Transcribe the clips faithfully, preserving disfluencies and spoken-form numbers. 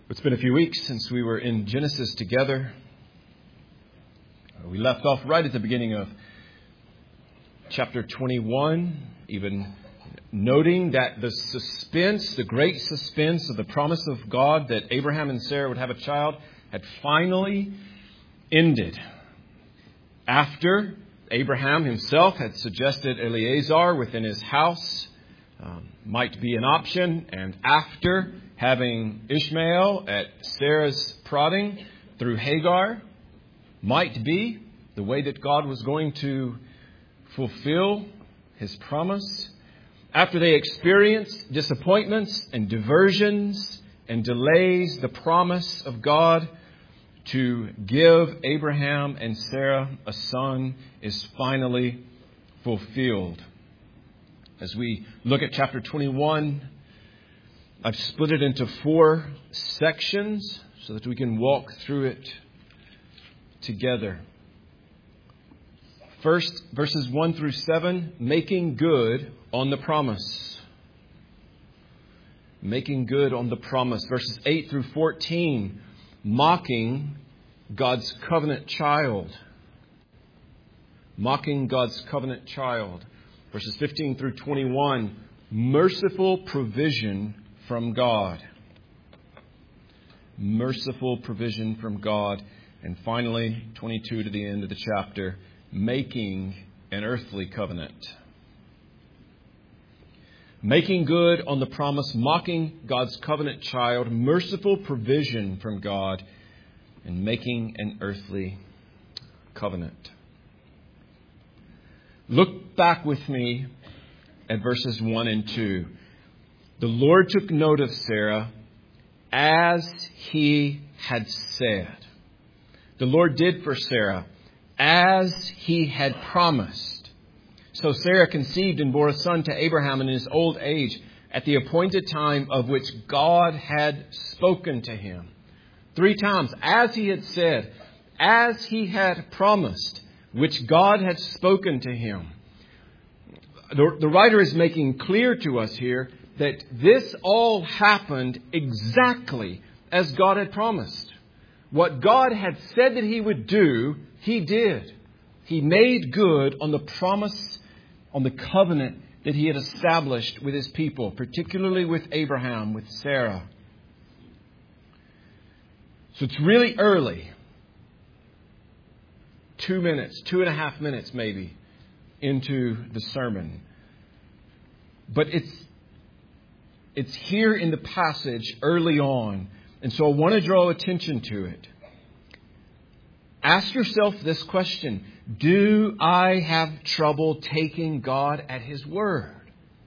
It's been a few weeks since we were in Genesis together. We left off right at the beginning of chapter twenty-one, even noting that the suspense, the great suspense of the promise of God that Abraham and Sarah would have a child had finally ended. After Abraham himself had suggested Eliezer within his house um, might be an option, and after having Ishmael at Sarah's prodding through Hagar might be the way that God was going to fulfill His promise. After they experienced disappointments and diversions and delays, the promise of God to give Abraham and Sarah a son is finally fulfilled. As we look at chapter twenty-one, I've split it into four sections so that we can walk through it together. First, verses one through seven, making good on the promise. Making good on the promise. Verses eight through fourteen, mocking God's covenant child. Mocking God's covenant child. Verses fifteen through twenty-one, merciful provision from God. Merciful provision from God. And finally, twenty-two to the end of the chapter, making an earthly covenant. Making good on the promise, mocking God's covenant child, merciful provision from God, and making an earthly covenant. Look back with me at verses one and two. The Lord took note of Sarah as He had said. The Lord did for Sarah as He had promised. So Sarah conceived and bore a son to Abraham in his old age at the appointed time of which God had spoken to him. Three times, as He had said, as He had promised, which God had spoken to him. The, the writer is making clear to us here that this all happened exactly as God had promised. What God had said that He would do, He did. He made good on the promise, on the covenant that He had established with His people, particularly with Abraham, with Sarah. So it's really early. Two minutes, two and a half minutes maybe into the sermon. But it's It's here in the passage early on. And so I want to draw attention to it. Ask yourself this question. Do I have trouble taking God at His word?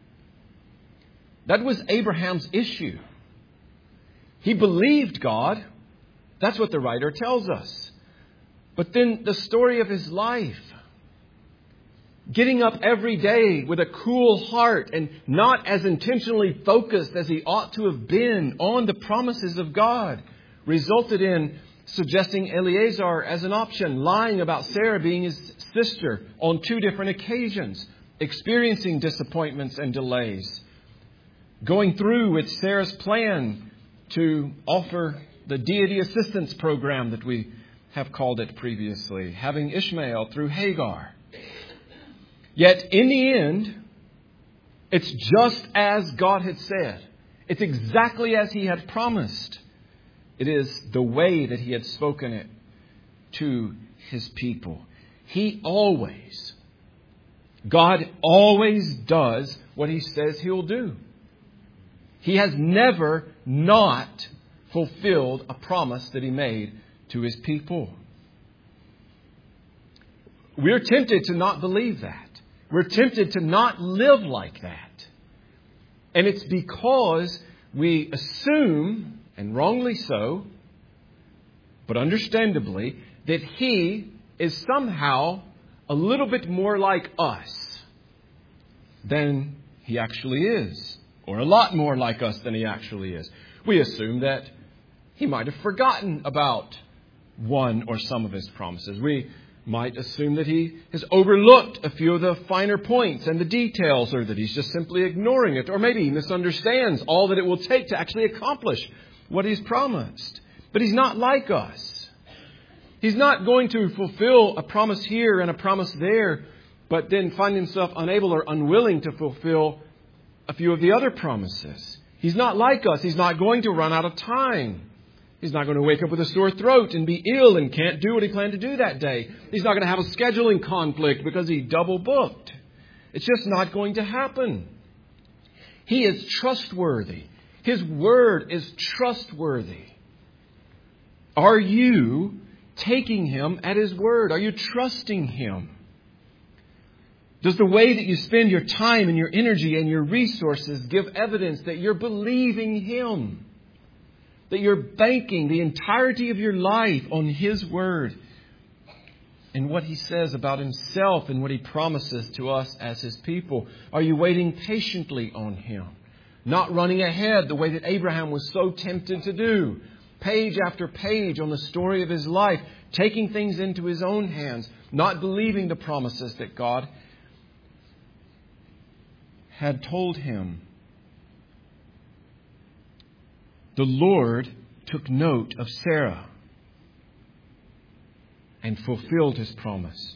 That was Abraham's issue. He believed God. That's what the writer tells us. But then the story of his life. Getting up every day with a cool heart and not as intentionally focused as he ought to have been on the promises of God resulted in suggesting Eliezer as an option, lying about Sarah being his sister on two different occasions, experiencing disappointments and delays, going through with Sarah's plan to offer the deity assistance program that we have called it previously, having Ishmael through Hagar. Yet in the end, it's just as God had said. It's exactly as He had promised. It is the way that He had spoken it to His people. He always, God always does what He says He'll do. He has never not fulfilled a promise that He made to His people. We're tempted to not believe that. We're tempted to not live like that. And it's because we assume, and wrongly so, but understandably, that He is somehow a little bit more like us than He actually is. Or a lot more like us than He actually is. We assume that He might have forgotten about one or some of His promises. We might assume that He has overlooked a few of the finer points and the details, or that He's just simply ignoring it, or maybe He misunderstands all that it will take to actually accomplish what He's promised. But He's not like us. He's not going to fulfill a promise here and a promise there, but then find Himself unable or unwilling to fulfill a few of the other promises. He's not like us. He's not going to run out of time. He's not going to wake up with a sore throat and be ill and can't do what He planned to do that day. He's not going to have a scheduling conflict because He double booked. It's just not going to happen. He is trustworthy. His word is trustworthy. Are you taking Him at His word? Are you trusting Him? Does the way that you spend your time and your energy and your resources give evidence that you're believing Him? That you're banking the entirety of your life on His word and what He says about Himself and what He promises to us as His people? Are you waiting patiently on Him? Not running ahead the way that Abraham was so tempted to do. Page after page on the story of his life. Taking things into his own hands. Not believing the promises that God had told him. The Lord took note of Sarah and fulfilled His promise.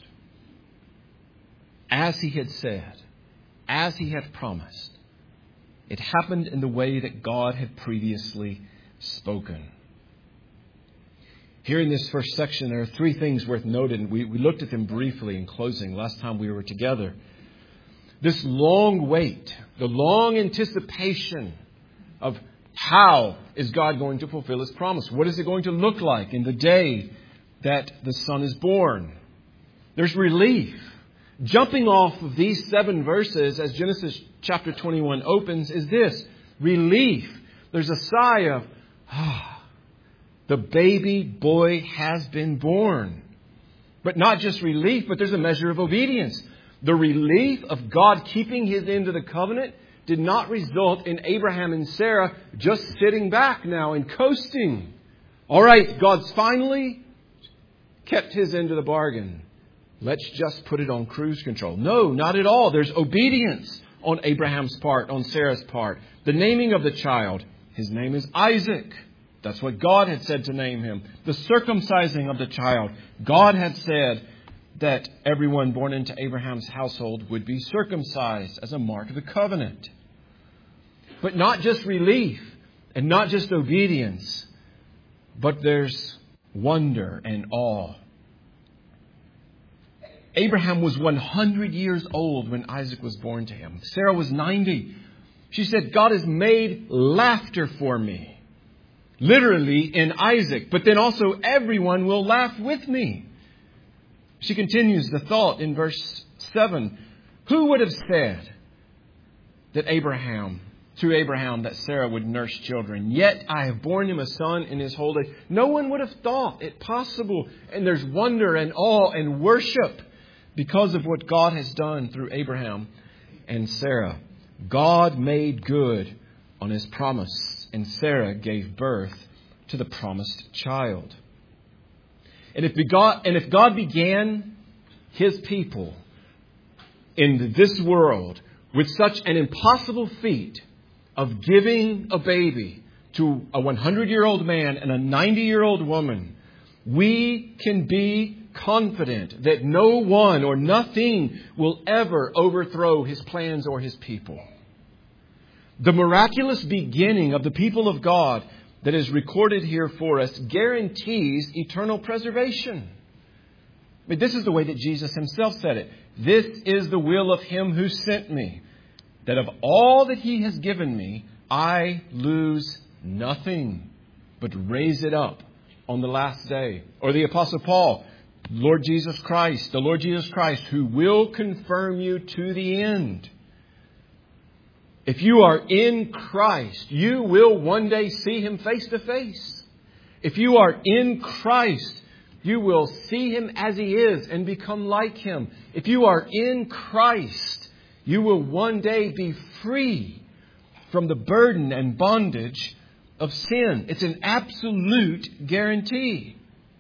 As He had said, as He had promised, it happened in the way that God had previously spoken. Here in this first section, there are three things worth noting. We, we looked at them briefly in closing last time we were together. This long wait, the long anticipation of how is God going to fulfill His promise? What is it going to look like in the day that the Son is born? There's relief. Jumping off of these seven verses as Genesis chapter twenty-one opens is this. Relief. There's a sigh of, ah, the baby boy has been born. But not just relief, but there's a measure of obedience. The relief of God keeping His end of the covenant did not result in Abraham and Sarah just sitting back now and coasting. All right, God's finally kept His end of the bargain. Let's just put it on cruise control. No, not at all. There's obedience on Abraham's part, on Sarah's part. The naming of the child, his name is Isaac. That's what God had said to name him. The circumcising of the child, God had said that everyone born into Abraham's household would be circumcised as a mark of the covenant. But not just relief and not just obedience, but there's wonder and awe. Abraham was one hundred years old when Isaac was born to him. Sarah was ninety. She said, God has made laughter for me. Literally in Isaac. But then also everyone will laugh with me. She continues the thought in verse seven. Who would have said that Abraham, through Abraham, that Sarah would nurse children? Yet I have borne him a son in his old age. No one would have thought it possible. And there's wonder and awe and worship because of what God has done through Abraham and Sarah. God made good on His promise, and Sarah gave birth to the promised child. And if God, and if God began His people in this world with such an impossible feat of giving a baby to a hundred-year-old man and a ninety-year-old woman, we can be confident that no one or nothing will ever overthrow His plans or His people. The miraculous beginning of the people of God that is recorded here for us guarantees eternal preservation. I mean, this is the way that Jesus Himself said it. This is the will of Him who sent me, that of all that He has given me, I lose nothing, but raise it up on the last day. Or the Apostle Paul, Lord Jesus Christ, the Lord Jesus Christ, who will confirm you to the end. If you are in Christ, you will one day see Him face to face. If you are in Christ, you will see Him as He is and become like Him. If you are in Christ, you will one day be free from the burden and bondage of sin. It's an absolute guarantee.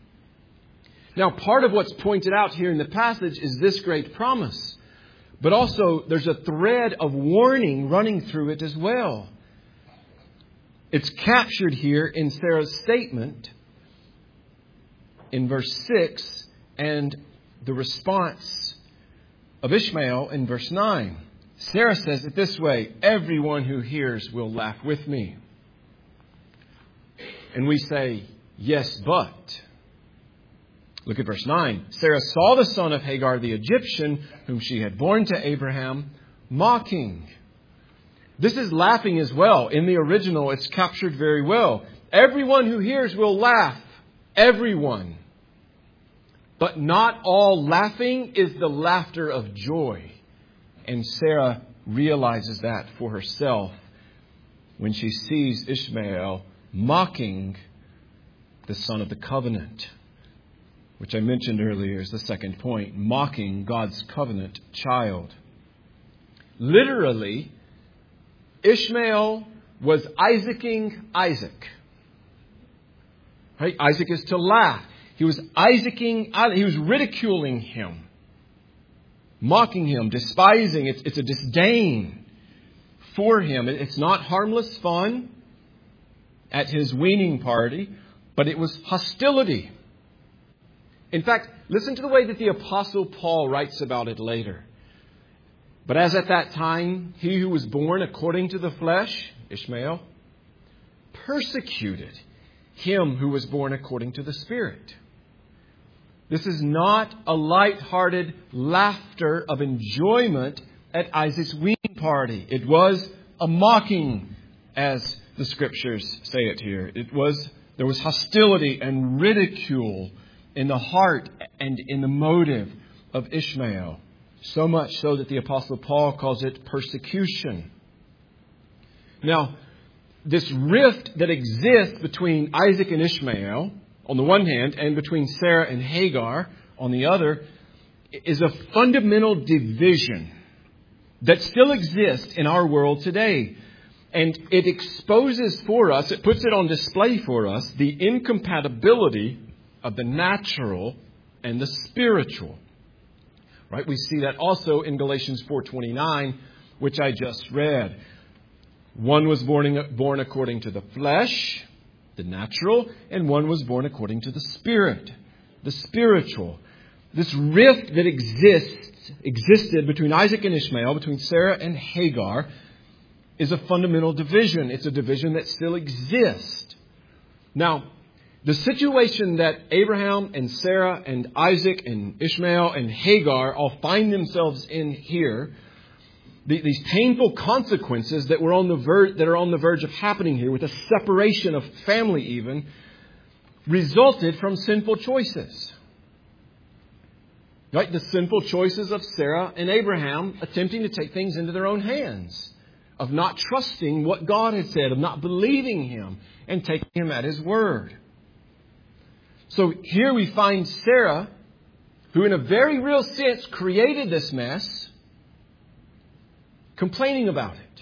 Now, part of what's pointed out here in the passage is this great promise. But also, there's a thread of warning running through it as well. It's captured here in Sarah's statement in verse six and the response of Ishmael in verse nine. Sarah says it this way, everyone who hears will laugh with me. And we say, yes, but. Look at verse nine. Sarah saw the son of Hagar the Egyptian, whom she had borne to Abraham, mocking. This is laughing as well. In the original, it's captured very well. Everyone who hears will laugh. Everyone. But not all laughing is the laughter of joy. And Sarah realizes that for herself when she sees Ishmael mocking the son of the covenant, which I mentioned earlier is the second point, mocking God's covenant child. Literally, Ishmael was Isaacing Isaac. Right? Isaac is to laugh. He was Isaacing, he was ridiculing him, mocking him, despising. It's, it's a disdain for him. It's not harmless fun at his weaning party, but it was hostility. In fact, listen to the way that the Apostle Paul writes about it later. But as at that time, he who was born according to the flesh, Ishmael, persecuted him who was born according to the Spirit. This is not a light-hearted laughter of enjoyment at Isaac's weaning party. It was a mocking, as the Scriptures say it here. It was, there was hostility and ridicule in the heart and in the motive of Ishmael. So much so that the Apostle Paul calls it persecution. Now, this rift that exists between Isaac and Ishmael, on the one hand, and between Sarah and Hagar, on the other, is a fundamental division that still exists in our world today. And it exposes for us, it puts it on display for us, the incompatibility of the natural and the spiritual. Right? We see that also in Galatians four twenty-nine, which I just read. One was born, born according to the flesh, the natural, and one was born according to the Spirit, the spiritual. This rift that exists, existed between Isaac and Ishmael, between Sarah and Hagar, is a fundamental division. It's a division that still exists. Now, the situation that Abraham and Sarah and Isaac and Ishmael and Hagar all find themselves in here, the, these painful consequences that were on the ver- that are on the verge of happening here, with a separation of family even, resulted from sinful choices. Right? The sinful choices of Sarah and Abraham attempting to take things into their own hands, of not trusting what God had said, of not believing Him and taking Him at His word. So here we find Sarah, who in a very real sense created this mess, complaining about it.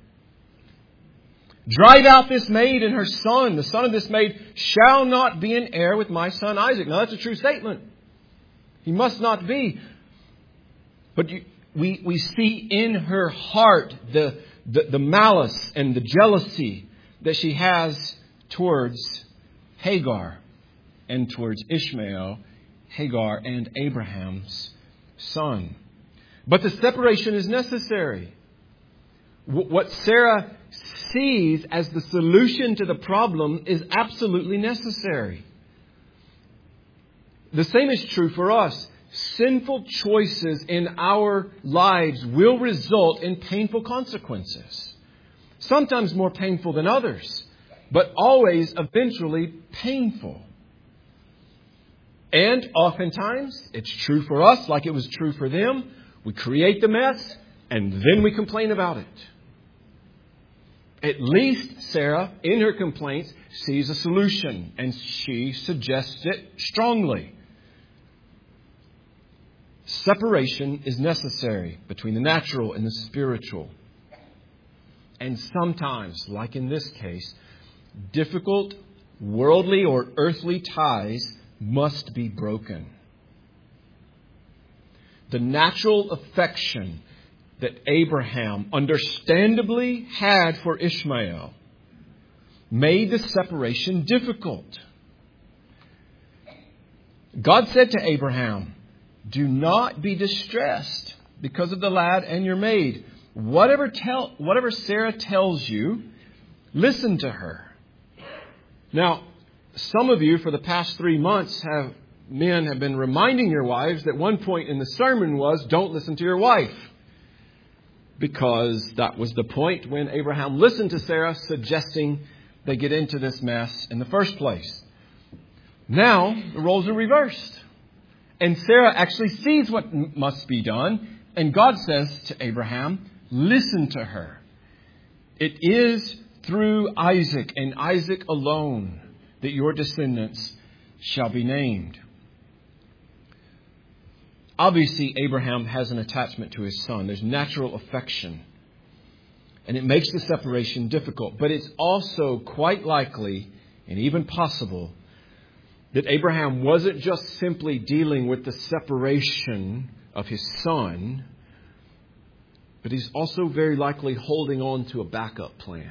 Drive out this maid and her son. The son of this maid shall not be an heir with my son Isaac. Now that's a true statement. He must not be. But you, we, we see in her heart the, the, the malice and the jealousy that she has towards Hagar and towards Ishmael, Hagar, and Abraham's son. But the separation is necessary. What Sarah sees as the solution to the problem is absolutely necessary. The same is true for us. Sinful choices in our lives will result in painful consequences. Sometimes more painful than others, but always eventually painful. And oftentimes, it's true for us like it was true for them. We create the mess and then we complain about it. At least Sarah, in her complaints, sees a solution, and she suggests it strongly. Separation is necessary between the natural and the spiritual. And sometimes, like in this case, difficult worldly or earthly ties must be broken. The natural affection that Abraham understandably had for Ishmael made the separation difficult. God said to Abraham, "Do not be distressed because of the lad and your maid. Whatever tell, whatever Sarah tells you, listen to her." Now, some of you for the past three months have men have been reminding your wives that one point in the sermon was, don't listen to your wife. Because that was the point when Abraham listened to Sarah, suggesting they get into this mess in the first place. Now, the roles are reversed. And Sarah actually sees what m- must be done. And God says to Abraham, listen to her. It is through Isaac and Isaac alone that your descendants shall be named. Obviously, Abraham has an attachment to his son. There's natural affection. And it makes the separation difficult. But it's also quite likely and even possible that Abraham wasn't just simply dealing with the separation of his son, but he's also very likely holding on to a backup plan.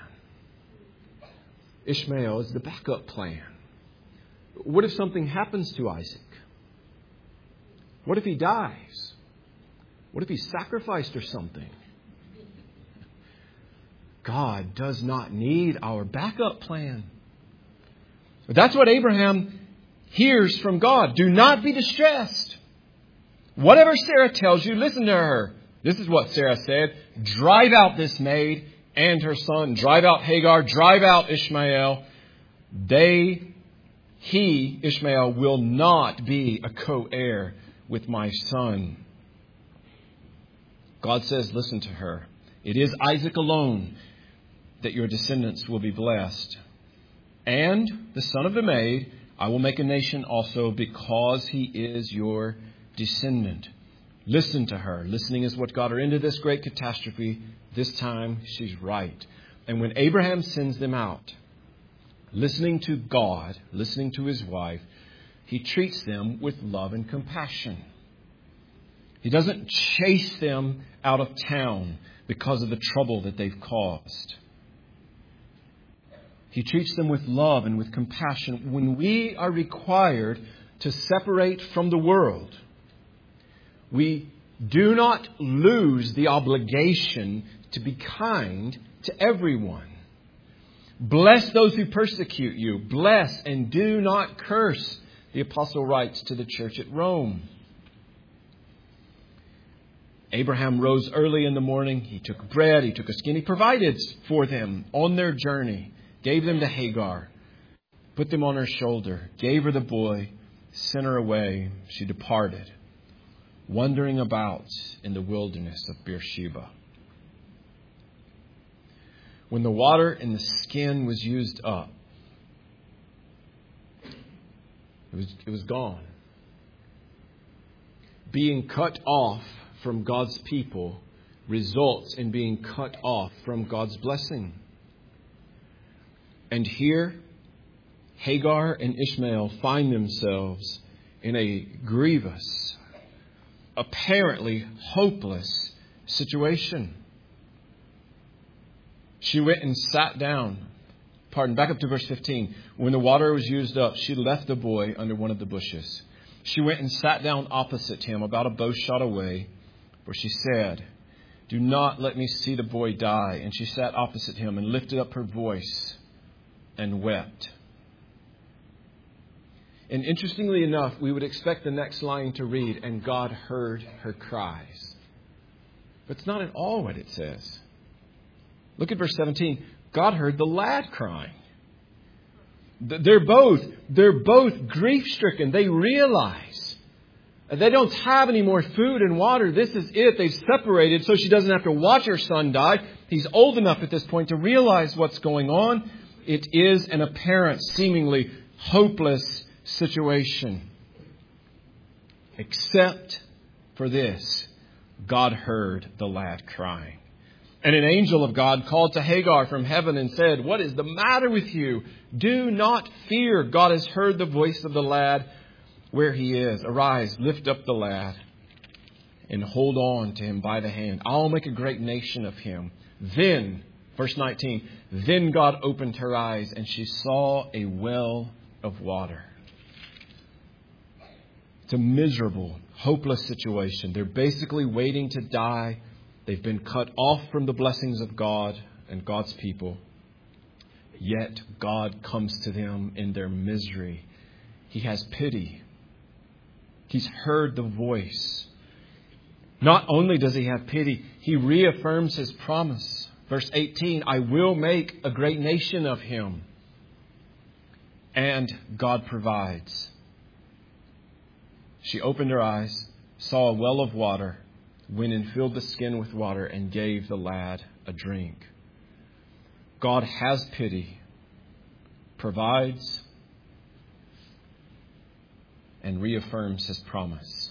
Ishmael is the backup plan. What if something happens to Isaac? What if he dies? What if he's sacrificed or something? God does not need our backup plan. That's what Abraham hears from God. Do not be distressed. Whatever Sarah tells you, listen to her. This is what Sarah said. Drive out this maid and her son. Drive out Hagar. Drive out Ishmael. They, he, Ishmael, will not be a co-heir with my son. God says, listen to her. It is Isaac alone that your descendants will be blessed. And the son of the maid, I will make a nation also because he is your descendant. Listen to her. Listening is what got her into this great catastrophe. This time she's right. And when Abraham sends them out, listening to God, listening to his wife, he treats them with love and compassion. He doesn't chase them out of town because of the trouble that they've caused. He treats them with love and with compassion. When we are required to separate from the world, we do not lose the obligation to be kind to everyone. Bless those who persecute you. Bless and do not curse, the apostle writes to the church at Rome. Abraham rose early in the morning. He took bread. He took a skin. He provided for them on their journey. Gave them to Hagar. Put them on her shoulder. Gave her the boy. Sent her away. She departed, wandering about in the wilderness of Beersheba. When the water in the skin was used up, it was, it was gone. Being cut off from God's people results in being cut off from God's blessing. And here, Hagar and Ishmael find themselves in a grievous, apparently hopeless situation. She went and sat down. Pardon, back up to verse fifteen. When the water was used up, she left the boy under one of the bushes. She went and sat down opposite him, about a bow shot away, where she said, "Do not let me see the boy die." And she sat opposite him and lifted up her voice and wept. And interestingly enough, we would expect the next line to read, "And God heard her cries." But it's not at all what it says. Look at verse seventeen. God heard the lad crying. They're both, they're both grief-stricken. They realize they don't have any more food and water. This is it. They've separated so she doesn't have to watch her son die. He's old enough at this point to realize what's going on. It is an apparent, seemingly hopeless situation. Except for this, God heard the lad crying. And an angel of God called to Hagar from heaven and said, "What is the matter with you? Do not fear. God has heard the voice of the lad where he is. Arise, lift up the lad and hold on to him by the hand. I'll make a great nation of him. Then Verse nineteen, then God opened her eyes and she saw a well of water. It's a miserable, hopeless situation. They're basically waiting to die. They've been cut off from the blessings of God and God's people. Yet God comes to them in their misery. He has pity. He's heard the voice. Not only does He have pity, He reaffirms His promise. Verse eighteen, I will make a great nation of him. And God provides. She opened her eyes, saw a well of water, went and filled the skin with water, and gave the lad a drink. God has pity, provides, and reaffirms His promise.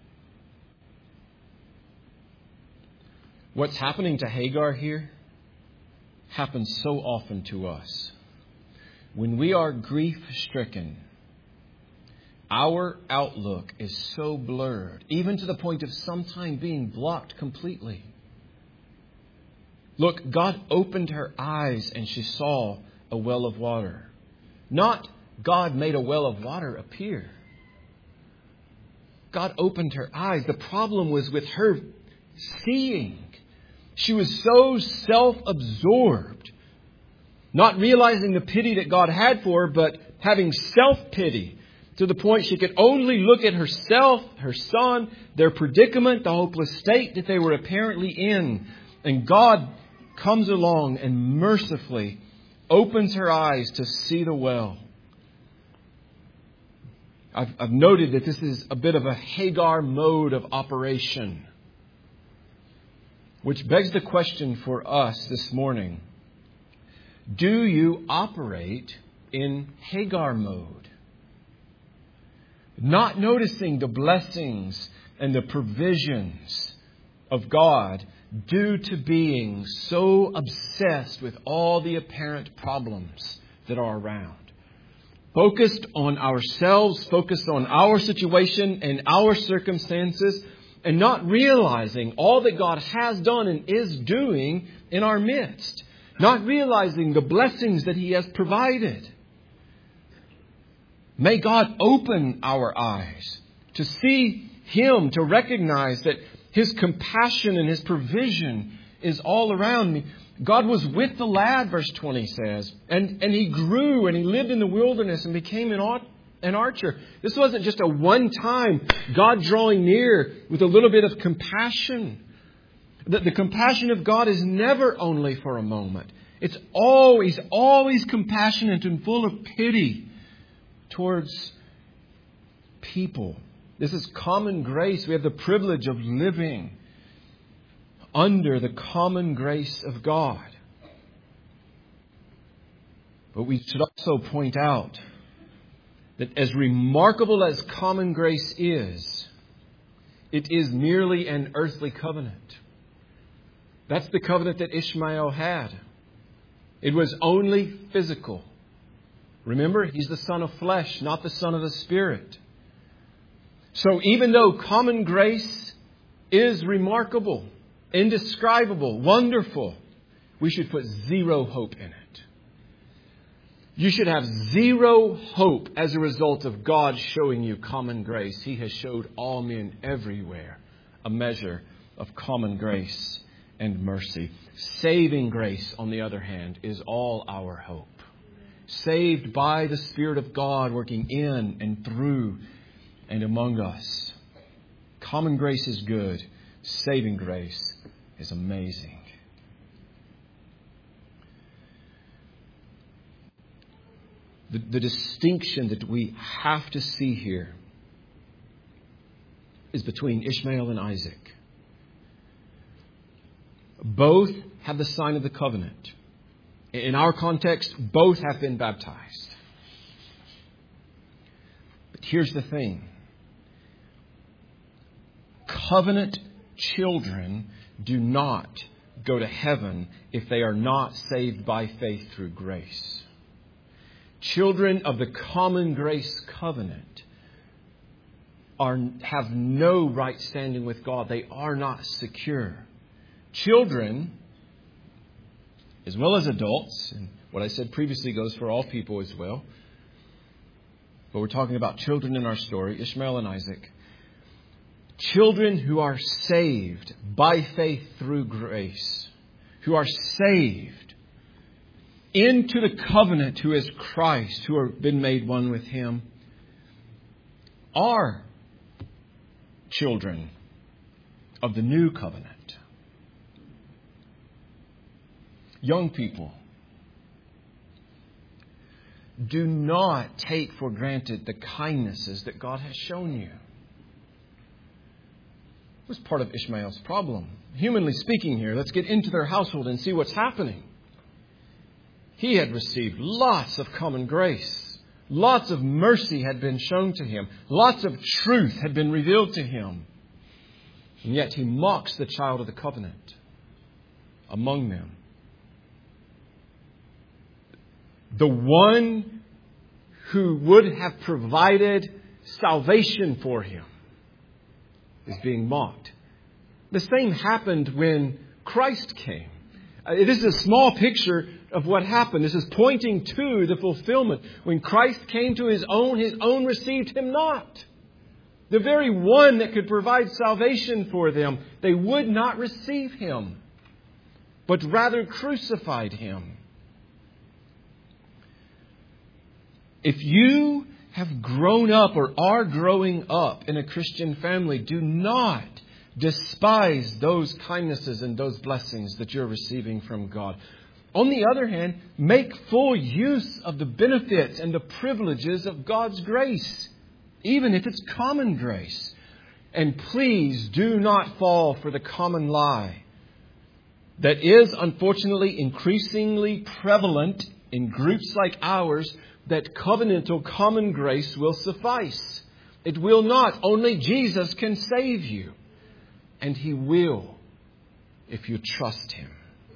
What's happening to Hagar here happens so often to us. When we are grief-stricken, our outlook is so blurred, even to the point of sometimes being blocked completely. Look, God opened her eyes and she saw a well of water. Not God made a well of water appear. God opened her eyes. The problem was with her seeing. She was so self-absorbed, not realizing the pity that God had for her, but having self-pity to the point she could only look at herself, her son, their predicament, the hopeless state that they were apparently in. And God comes along and mercifully opens her eyes to see the well. I've, I've noted that this is a bit of a Hagar mode of operation, which begs the question for us this morning. Do you operate in Hagar mode? Not noticing the blessings and the provisions of God due to being so obsessed with all the apparent problems that are around. Focused on ourselves, focused on our situation and our circumstances, and not realizing all that God has done and is doing in our midst. Not realizing the blessings that He has provided. May God open our eyes to see Him, to recognize that His compassion and His provision is all around me. God was with the lad, verse twenty says, and, and he grew and he lived in the wilderness and became an archer. An archer. This wasn't just a one-time God drawing near with a little bit of compassion. The, the compassion of God is never only for a moment. It's always, always compassionate and full of pity towards people. This is common grace. We have the privilege of living under the common grace of God. But we should also point out that as remarkable as common grace is, it is merely an earthly covenant. That's the covenant that Ishmael had. It was only physical. Remember, he's the son of flesh, not the son of the Spirit. So even though common grace is remarkable, indescribable, wonderful, we should put zero hope in it. You should have zero hope as a result of God showing you common grace. He has showed all men everywhere a measure of common grace and mercy. Saving grace, on the other hand, is all our hope. Saved by the Spirit of God working in and through and among us. Common grace is good. Saving grace is amazing. The, the distinction that we have to see here is between Ishmael and Isaac. Both have the sign of the covenant. In our context, both have been baptized. But here's the thing. Covenant children do not go to heaven if they are not saved by faith through grace. Children of the common grace covenant are, have no right standing with God. They are not secure. Children as well as adults. And what I said previously goes for all people as well. But we're talking about children in our story, Ishmael and Isaac. Children who are saved by faith through grace, who are saved into the covenant who is Christ, who have been made one with Him, are children of the new covenant. Young people, do not take for granted the kindnesses that God has shown you. It was part of Ishmael's problem. Humanly speaking here, let's get into their household and see what's happening. He had received lots of common grace. Lots of mercy had been shown to him. Lots of truth had been revealed to him. And yet he mocks the child of the covenant among them. The one who would have provided salvation for him is being mocked. The same happened when Christ came. This is a small picture of what happened. This is pointing to the fulfillment. When Christ came to His own, His own received Him not. The very one that could provide salvation for them, they would not receive Him, but rather crucified Him. If you have grown up or are growing up in a Christian family, do not despise those kindnesses and those blessings that you're receiving from God. On the other hand, make full use of the benefits and the privileges of God's grace, even if it's common grace. And please do not fall for the common lie that is unfortunately increasingly prevalent in groups like ours, that covenantal common grace will suffice. It will not. Only Jesus can save you. And He will if you trust Him.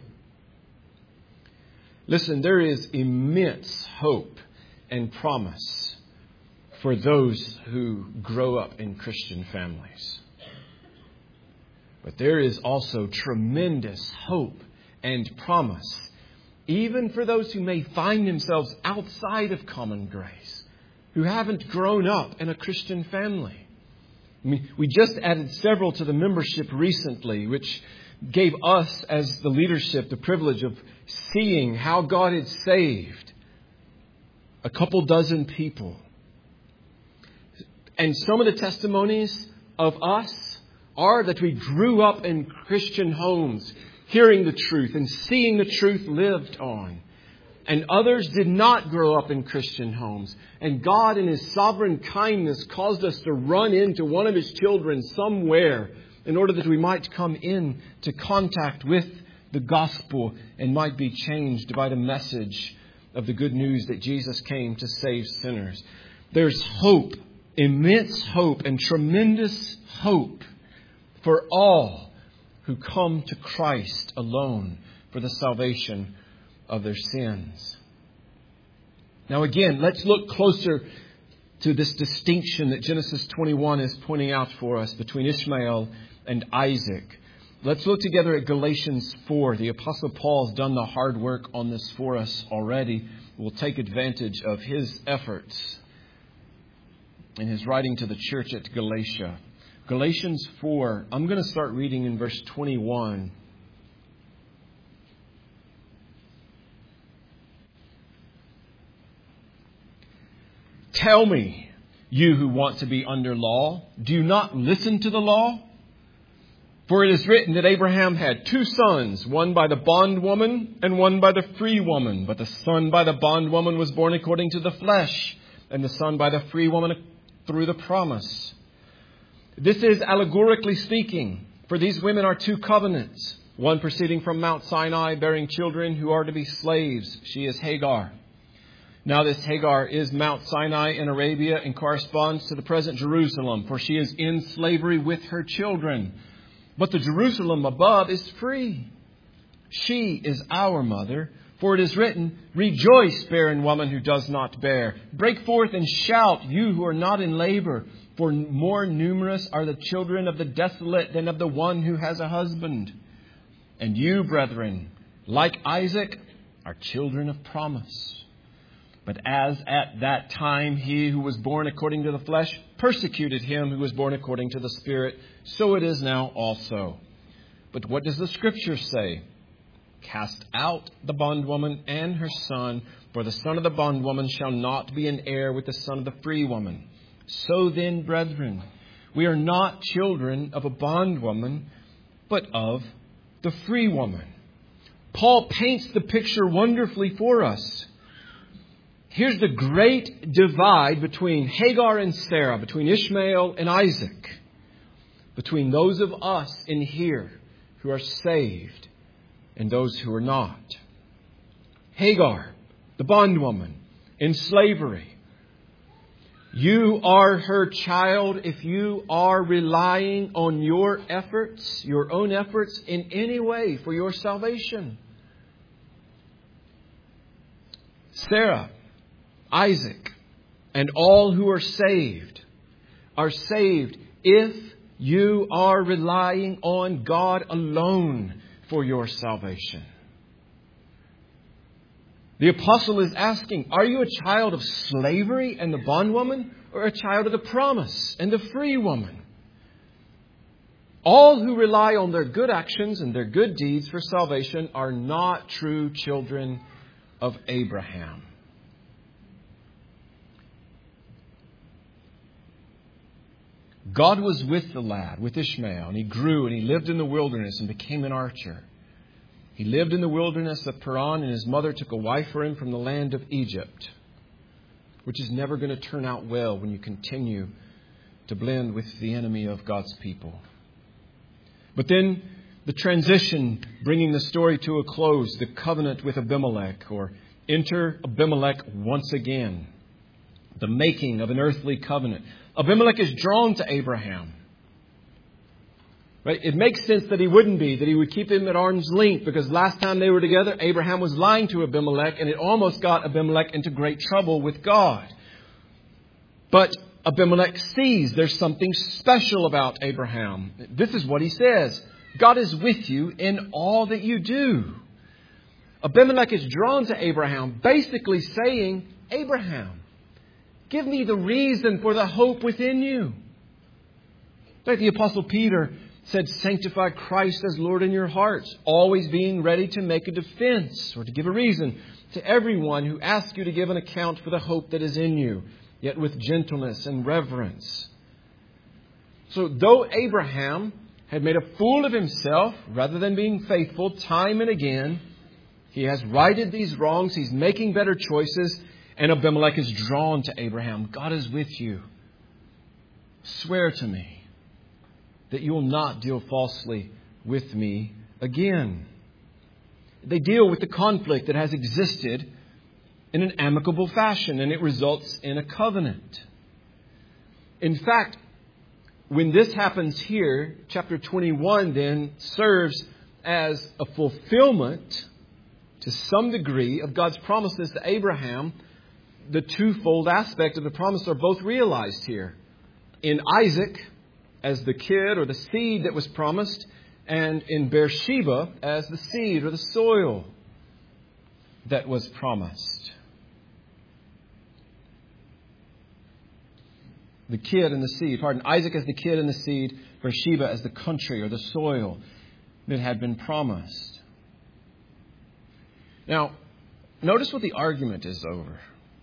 Listen, there is immense hope and promise for those who grow up in Christian families. But there is also tremendous hope and promise even for those who may find themselves outside of common grace, who haven't grown up in a Christian family. I mean, we just added several to the membership recently, which gave us as the leadership the privilege of seeing how God had saved a couple dozen people. And some of the testimonies of us are that we grew up in Christian homes, hearing the truth and seeing the truth lived on. And others did not grow up in Christian homes. And God in His sovereign kindness caused us to run into one of His children somewhere in order that we might come in to contact with the gospel and might be changed by the message of the good news that Jesus came to save sinners. There's hope, immense hope and tremendous hope for all who come to Christ alone for the salvation of their sins. Now again, let's look closer to this distinction that Genesis twenty-one is pointing out for us between Ishmael and Isaac. Let's look together at Galatians four. The Apostle Paul's done the hard work on this for us already. We'll take advantage of his efforts in his writing to the church at Galatia. Galatians four, I'm going to start reading in verse twenty-one. Tell me, you who want to be under law, do you not listen to the law? For it is written that Abraham had two sons, one by the bondwoman and one by the free woman. But the son by the bondwoman was born according to the flesh, and the son by the free woman through the promise. This is allegorically speaking, for these women are two covenants, one proceeding from Mount Sinai, bearing children who are to be slaves. She is Hagar. Now this Hagar is Mount Sinai in Arabia and corresponds to the present Jerusalem, for she is in slavery with her children. But the Jerusalem above is free. She is our mother, for it is written, rejoice, barren woman who does not bear. Break forth and shout, you who are not in labor. For more numerous are the children of the desolate than of the one who has a husband. And you, brethren, like Isaac, are children of promise. But as at that time he who was born according to the flesh persecuted him who was born according to the Spirit, so it is now also. But what does the Scripture say? Cast out the bondwoman and her son, for the son of the bondwoman shall not be an heir with the son of the free woman. So then, brethren, we are not children of a bondwoman, but of the free woman. Paul paints the picture wonderfully for us. Here's the great divide between Hagar and Sarah, between Ishmael and Isaac, between those of us in here who are saved and those who are not. Hagar, the bondwoman, in slavery. You are her child if you are relying on your efforts, your own efforts in any way for your salvation. Sarah, Isaac, and all who are saved are saved if you are relying on God alone for your salvation. The apostle is asking, are you a child of slavery and the bondwoman, or a child of the promise and the free woman? All who rely on their good actions and their good deeds for salvation are not true children of Abraham. God was with the lad, with Ishmael, and he grew and he lived in the wilderness and became an archer. He lived in the wilderness of Paran, and his mother took a wife for him from the land of Egypt, which is never going to turn out well when you continue to blend with the enemy of God's people. But then the transition, bringing the story to a close, the covenant with Abimelech, or enter Abimelech once again, the making of an earthly covenant. Abimelech is drawn to Abraham. Right? It makes sense that he wouldn't be, that he would keep him at arm's length, because last time they were together, Abraham was lying to Abimelech, and it almost got Abimelech into great trouble with God. But Abimelech sees there's something special about Abraham. This is what he says: God is with you in all that you do. Abimelech is drawn to Abraham, basically saying, Abraham, give me the reason for the hope within you. Like the Apostle Peter said, sanctify Christ as Lord in your hearts, always being ready to make a defense or to give a reason to everyone who asks you to give an account for the hope that is in you, yet with gentleness and reverence. So though Abraham had made a fool of himself rather than being faithful time and again, he has righted these wrongs. He's making better choices. And Abimelech is drawn to Abraham. God is with you. Swear to me that you will not deal falsely with me again. They deal with the conflict that has existed in an amicable fashion, and it results in a covenant. In fact, when this happens here, chapter twenty-one then serves as a fulfillment to some degree of God's promises to Abraham. The twofold aspect of the promise are both realized here. In Isaac, as the kid or the seed that was promised, and in Beersheba as the seed or the soil that was promised. The kid and the seed, pardon, Isaac as the kid and the seed, Beersheba as the country or the soil that had been promised. Now, notice what the argument is over.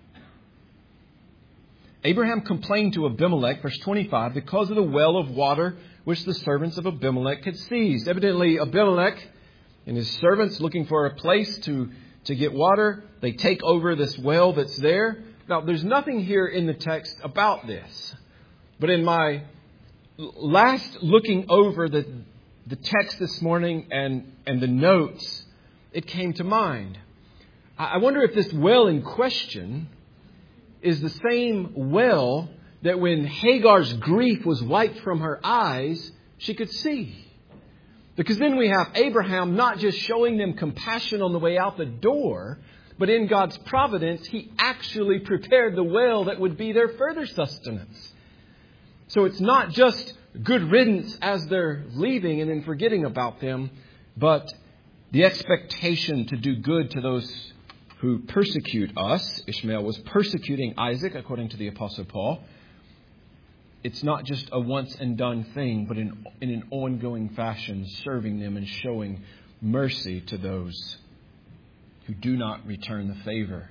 Abraham complained to Abimelech, verse twenty-five, because of the well of water which the servants of Abimelech had seized. Evidently, Abimelech and his servants, looking for a place to, to get water, they take over this well that's there. Now, there's nothing here in the text about this. But in my last looking over the, the text this morning and, and the notes, it came to mind. I wonder if this well in question is the same well that when Hagar's grief was wiped from her eyes, she could see. Because then we have Abraham not just showing them compassion on the way out the door, but in God's providence, He actually prepared the well that would be their further sustenance. So it's not just good riddance as they're leaving and then forgetting about them, but The expectation to do good to those who persecute us. Ishmael was persecuting Isaac, according to the Apostle Paul. It's not just a once and done thing, but in, in an ongoing fashion, serving them and showing mercy to those who do not return the favor.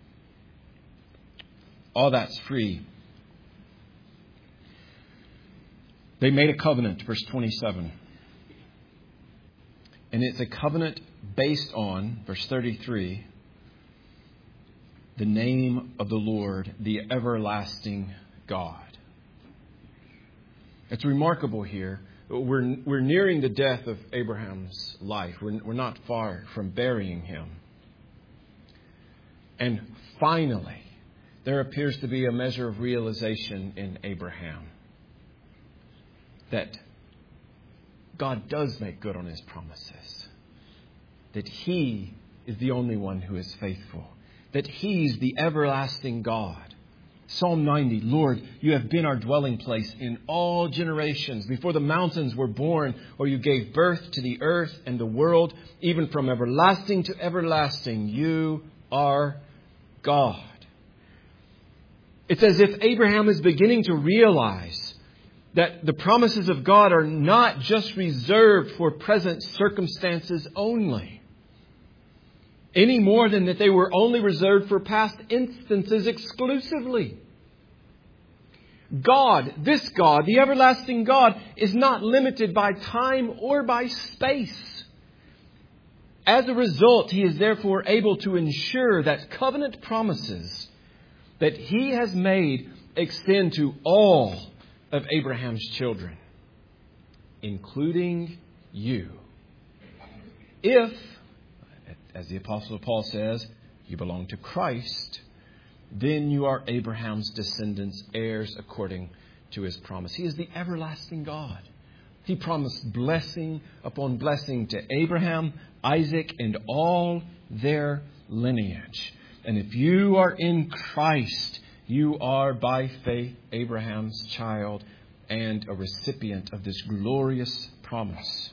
All that's free. They made a covenant, verse twenty-seven. And it's a covenant based on, verse thirty-three, the name of the Lord, the everlasting God. It's remarkable here. We're, we're nearing the death of Abraham's life. We're, we're not far from burying him. And finally, there appears to be a measure of realization in Abraham that God does make good on His promises. That He is the only one who is faithful. That He's the everlasting God. Psalm ninety, Lord, you have been our dwelling place in all generations. Before the mountains were born, or you gave birth to the earth and the world, even from everlasting to everlasting, you are God. It's as if Abraham is beginning to realize that the promises of God are not just reserved for present circumstances only, any more than that they were only reserved for past instances exclusively. God, this God, the everlasting God, is not limited by time or by space. As a result, He is therefore able to ensure that covenant promises that He has made extend to all of Abraham's children, including you. If, as the Apostle Paul says, you belong to Christ, then you are Abraham's descendants, heirs according to His promise. He is the everlasting God. He promised blessing upon blessing to Abraham, Isaac, and all their lineage. And if you are in Christ, you are by faith Abraham's child and a recipient of this glorious promise.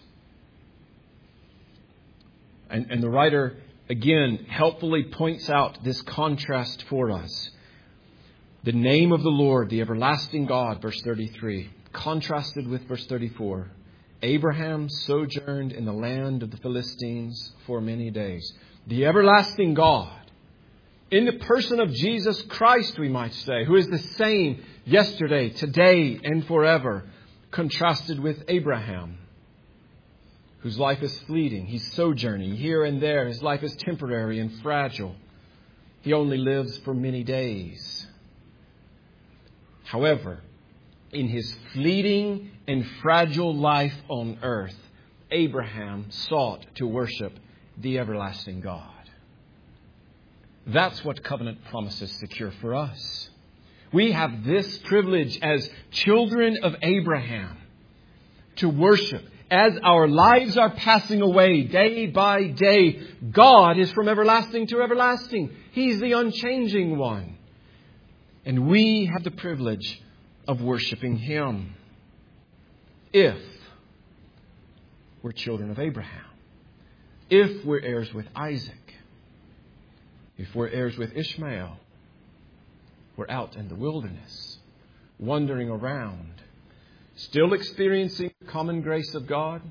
And, and the writer, again, helpfully points out this contrast for us. The name of the Lord, the everlasting God, verse thirty-three, contrasted with verse thirty-four. Abraham sojourned in the land of the Philistines for many days. The everlasting God, in the person of Jesus Christ, we might say, who is the same yesterday, today, and forever, contrasted with Abraham, whose life is fleeting. He's sojourning here and there. His life is temporary and fragile. He only lives for many days. However, in his fleeting and fragile life on earth, Abraham sought to worship the everlasting God. That's what covenant promises secure for us. We have this privilege as children of Abraham to worship. As our lives are passing away day by day, God is from everlasting to everlasting. He's the unchanging one. And we have the privilege of worshiping Him if we're children of Abraham. If we're heirs with Isaac. If we're heirs with Ishmael. We're out in the wilderness, wandering around, still experiencing the common grace of God,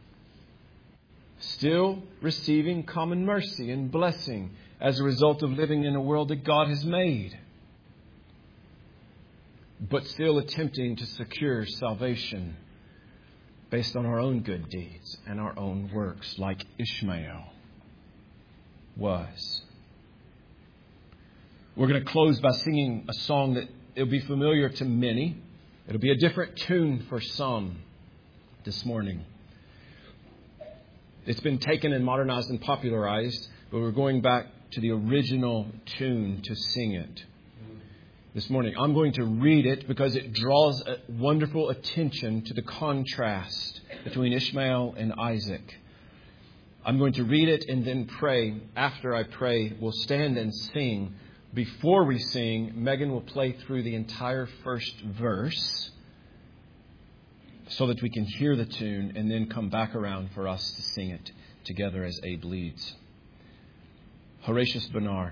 still receiving common mercy and blessing as a result of living in a world that God has made, but still attempting to secure salvation based on our own good deeds and our own works, like Ishmael was. We're going to close by singing a song that it'll be familiar to many. It'll be a different tune for some this morning. It's been taken and modernized and popularized, but we're going back to the original tune to sing it this morning. I'm going to read it because it draws a wonderful attention to the contrast between Ishmael and Isaac. I'm going to read it and then pray. After I pray, we'll stand and sing. Before we sing, Megan will play through the entire first verse so that we can hear the tune and then come back around for us to sing it together as Abe leads. Horatius Bonar.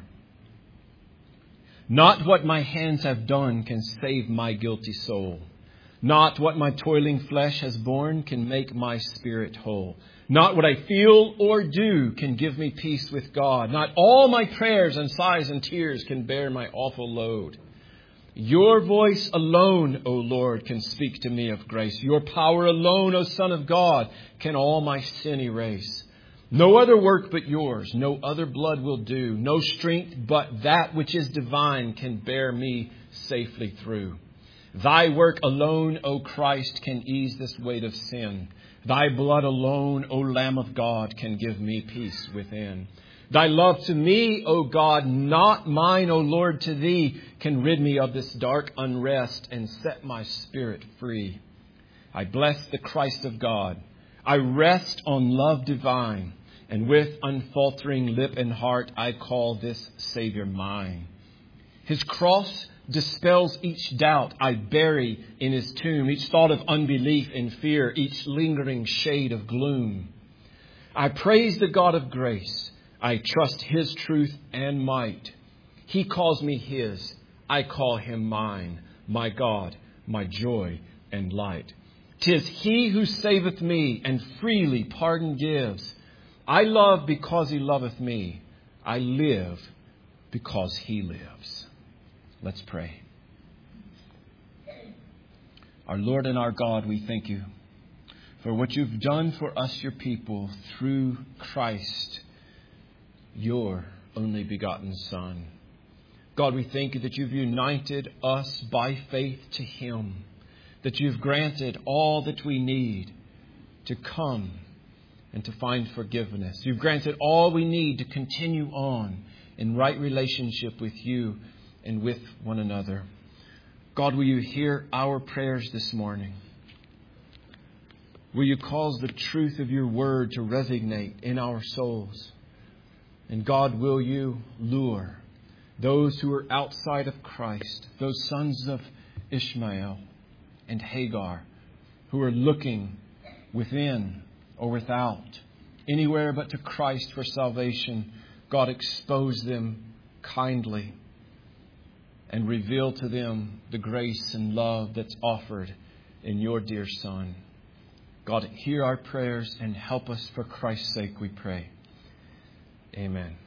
Not what my hands have done can save my guilty soul. Not what my toiling flesh has borne can make my spirit whole. Not what I feel or do can give me peace with God. Not all my prayers and sighs and tears can bear my awful load. Your voice alone, O Lord, can speak to me of grace. Your power alone, O Son of God, can all my sin erase. No other work but yours, no other blood will do. No strength but that which is divine can bear me safely through. Thy work alone, O Christ, can ease this weight of sin. Thy blood alone, O Lamb of God, can give me peace within. Thy love to me, O God, not mine, O Lord, to thee, can rid me of this dark unrest and set my spirit free. I bless the Christ of God. I rest on love divine, and with unfaltering lip and heart I call this Savior mine. His cross dispels each doubt I bury in his tomb, each thought of unbelief and fear, each lingering shade of gloom. I praise the God of grace. I trust his truth and might. He calls me his. I call him mine, my God, my joy and light. 'Tis he who saveth me and freely pardon gives. I love because he loveth me. I live because he lives. Let's pray. Our Lord and our God, we thank you for what you've done for us, your people, through Christ, your only begotten Son. God, we thank you that you've united us by faith to him, that you've granted all that we need to come and to find forgiveness. You've granted all we need to continue on in right relationship with you and with one another. God, will you hear our prayers this morning? Will you cause the truth of your word to resonate in our souls? And God, will you lure those who are outside of Christ, those sons of Ishmael and Hagar, who are looking within or without, anywhere but to Christ for salvation. God, expose them kindly and reveal to them the grace and love that's offered in your dear Son. God, hear our prayers and help us for Christ's sake, we pray. Amen.